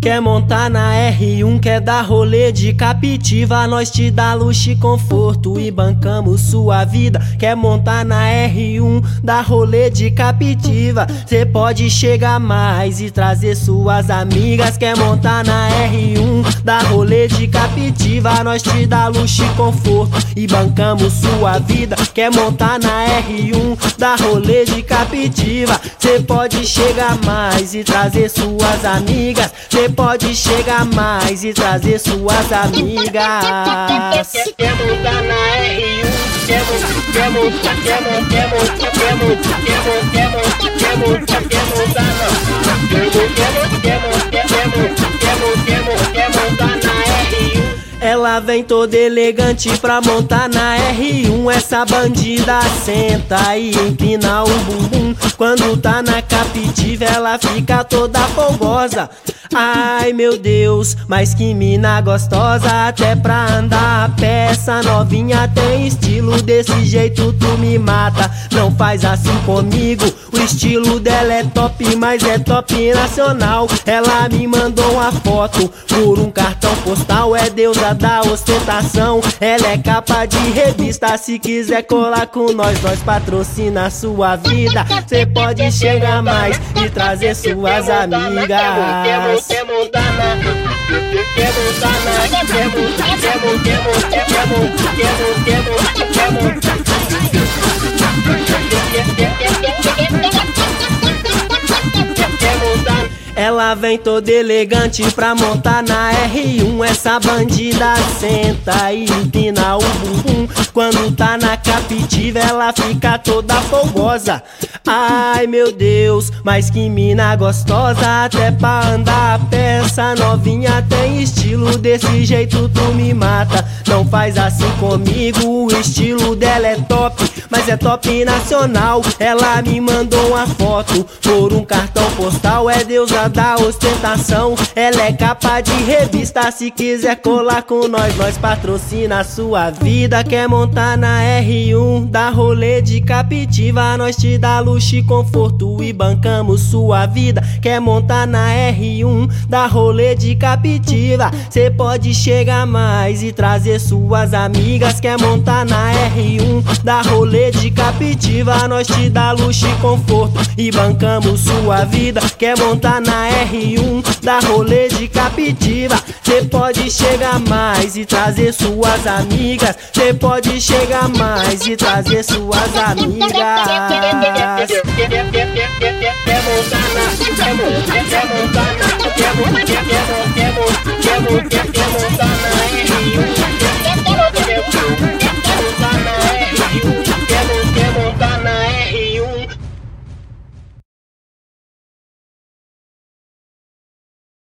Quer montar na R1, quer dar rolê de Captiva, nós te dá luxo e conforto e bancamos sua vida. Quer montar na R1, dar rolê de Captiva, cê pode chegar mais e trazer suas amigas. Quer montar na R1, dar rolê de Captiva, nós te dá luxo e conforto e bancamos sua vida. Quer montar na R1, dar rolê de Captiva, cê pode chegar mais e trazer suas amigas. Cê pode chegar mais e trazer suas amigas. Quer montar na R1, quer montar na R1. Ela vem toda elegante pra montar na R1. Essa bandida senta e empina o bumbum. Quando tá na Captiva ela fica toda fogosa. Ai meu Deus, mas que mina gostosa. Até pra andar a pé essa novinha tem estilo. Desse jeito tu me mata, não faz assim comigo. O estilo dela é top, mas é top nacional. Ela me mandou uma foto por um cartão postal. É deusa da ostentação, ela é capa de revista. Se quiser colar com nós, nós patrocina a sua vida. Cê pode chegar mais e trazer suas amigas. Quer montar na Ela vem toda elegante pra montar na R1. Essa bandida senta e empina o bumbum. Quando tá na Captiva ela fica toda fogosa. Ai meu Deus, mas que mina gostosa. Até pra andar a pé essa novinha tem estilo. Desse jeito tu me mata, não faz assim comigo. O estilo dela é top, mas é top nacional. Ela me mandou uma foto por um cartão postal. É deusa da ostentação, ela é capa de revista. Se quiser colar com nós, nós patrocina a sua vida. Quer montar na R1, dar rolê de Captiva, nós te dá luxo e conforto e bancamos sua vida. Quer montar na R1, dar rolê de Captiva, cê pode chegar mais e trazer suas amigas. Quer montar na R1, dar rolê de Captiva, nós te dá luxo e conforto e bancamos sua vida. Quer montar na R1, dar rolê de Captiva, cê pode chegar mais e trazer suas amigas. Cê pode chegar mais e trazer suas amigas. Quer montar na